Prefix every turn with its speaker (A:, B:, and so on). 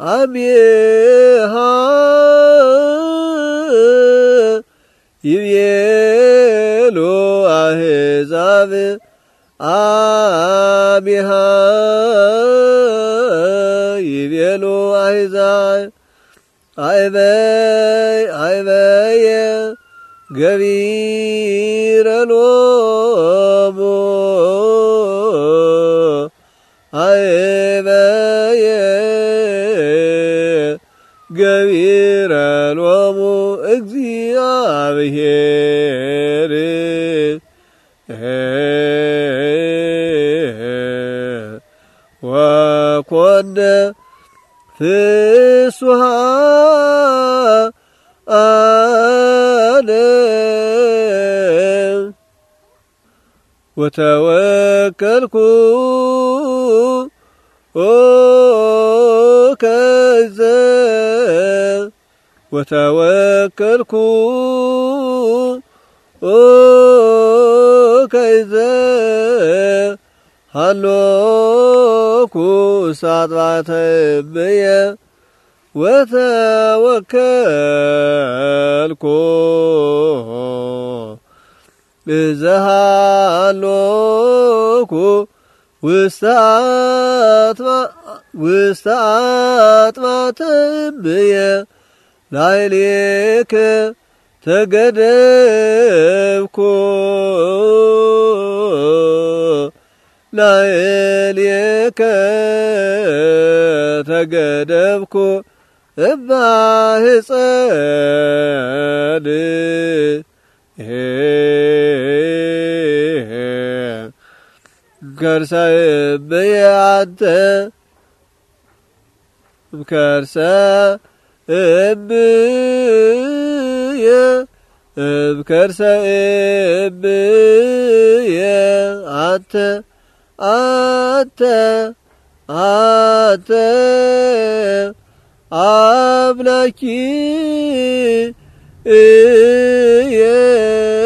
A: አሚሃ ይቤሎ አሕዛብ አሚሃ ይቤሎ አሕዛብ አይበየ ገቢረ ሎሙ አይበየ ገቢረ ሎሙ እግዚአብሔር ወኮነ ፍስሐ አነ ወተወከልኩ ከዘ ወተወከልኩ ከዘ ሃሎኩ ሳጥባተብየ ወተወከልኩ እዘሃሎኩ ውስተ አጥባተብየ ላዕሌከ ተገደብኩ ላዕሌከ ተገደብኩ እማሕፀን ከርሰ እምየ አንተ ከርሰ እምየ ከርሰ እምየ አንተ አምላኪ